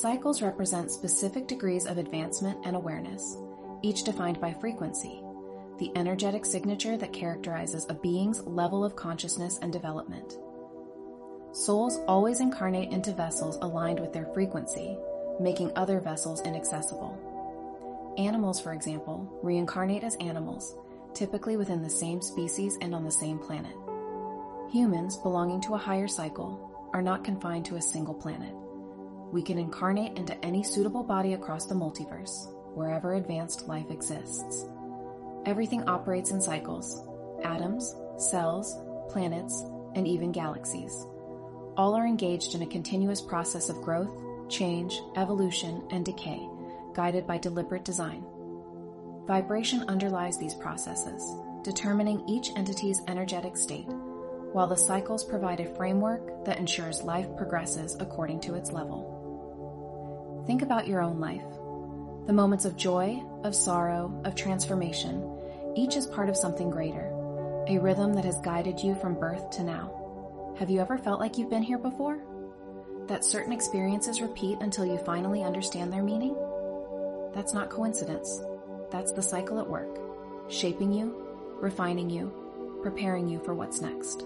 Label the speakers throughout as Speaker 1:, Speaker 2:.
Speaker 1: Cycles represent specific degrees of advancement and awareness, each defined by frequency, the energetic signature that characterizes a being's level of consciousness and development. Souls always incarnate into vessels aligned with their frequency, making other vessels inaccessible. Animals, for example, reincarnate as animals, typically within the same species and on the same planet. Humans, belonging to a higher cycle, are not confined to a single planet. We can incarnate into any suitable body across the multiverse, wherever advanced life exists. Everything operates in cycles: atoms, cells, planets, and even galaxies. All are engaged in a continuous process of growth, change, evolution, and decay, guided by deliberate design. Vibration underlies these processes, determining each entity's energetic state, while the cycles provide a framework that ensures life progresses according to its level. Think about your own life. The moments of joy, of sorrow, of transformation, each is part of something greater, a rhythm that has guided you from birth to now. Have you ever felt like you've been here before? That certain experiences repeat until you finally understand their meaning? That's not coincidence. That's the cycle at work, shaping you, refining you, preparing you for what's next.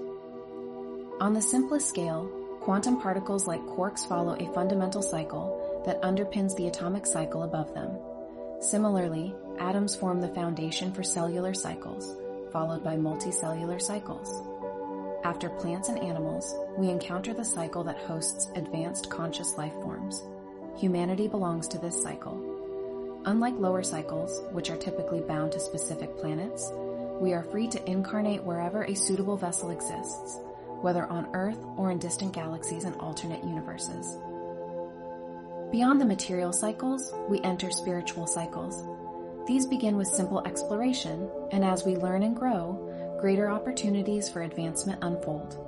Speaker 1: On the simplest scale, quantum particles like quarks follow a fundamental cycle that underpins the atomic cycle above them. Similarly, atoms form the foundation for cellular cycles, followed by multicellular cycles. After plants and animals, we encounter the cycle that hosts advanced conscious life forms. Humanity belongs to this cycle. Unlike lower cycles, which are typically bound to specific planets, we are free to incarnate wherever a suitable vessel exists, whether on Earth or in distant galaxies and alternate universes. Beyond the material cycles, we enter spiritual cycles. These begin with simple exploration, and as we learn and grow, greater opportunities for advancement unfold.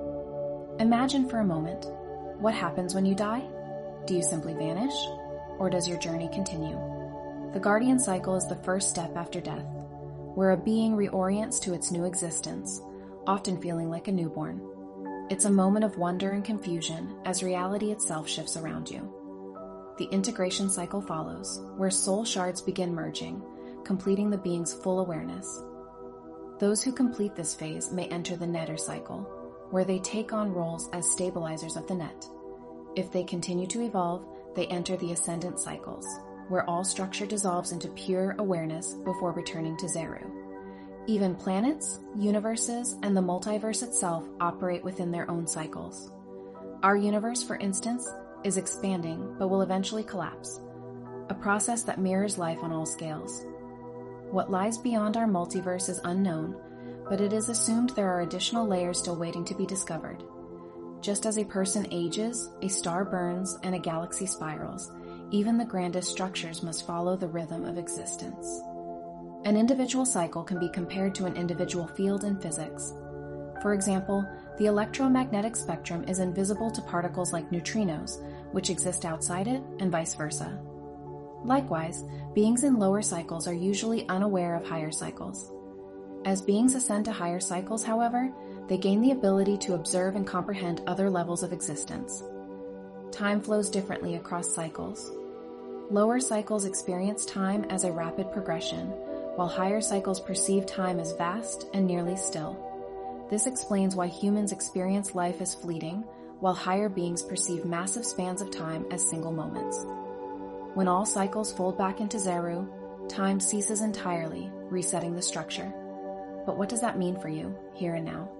Speaker 1: Imagine for a moment, what happens when you die? Do you simply vanish, or does your journey continue? The guardian cycle is the first step after death, where a being reorients to its new existence, often feeling like a newborn. It's a moment of wonder and confusion as reality itself shifts around you. The integration cycle follows, where soul shards begin merging, completing the being's full awareness. Those who complete this phase may enter the netter cycle, where they take on roles as stabilizers of the net. If they continue to evolve, they enter the ascendant cycles, where all structure dissolves into pure awareness before returning to Zeru. Even planets, universes, and the multiverse itself operate within their own cycles. Our universe, for instance, is expanding but will eventually collapse, a process that mirrors life on all scales. What lies beyond our multiverse is unknown, but it is assumed there are additional layers still waiting to be discovered. Just as a person ages, a star burns, and a galaxy spirals, even the grandest structures must follow the rhythm of existence. An individual cycle can be compared to an individual field in physics. For example, the electromagnetic spectrum is invisible to particles like neutrinos, which exist outside it, and vice versa. Likewise, beings in lower cycles are usually unaware of higher cycles. As beings ascend to higher cycles, however, they gain the ability to observe and comprehend other levels of existence. Time flows differently across cycles. Lower cycles experience time as a rapid progression, while higher cycles perceive time as vast and nearly still. This explains why humans experience life as fleeting, while higher beings perceive massive spans of time as single moments. When all cycles fold back into Zeru, time ceases entirely, resetting the structure. But what does that mean for you, here and now?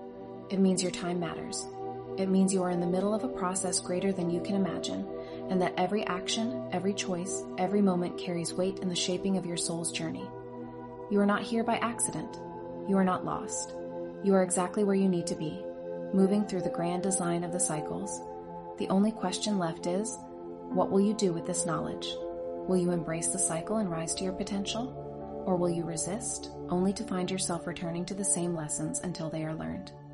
Speaker 1: It means your time matters. It means you are in the middle of a process greater than you can imagine, and that every action, every choice, every moment carries weight in the shaping of your soul's journey. You are not here by accident. You are not lost. You are exactly where you need to be, moving through the grand design of the cycles. The only question left is, what will you do with this knowledge? Will you embrace the cycle and rise to your potential? Or will you resist, only to find yourself returning to the same lessons until they are learned?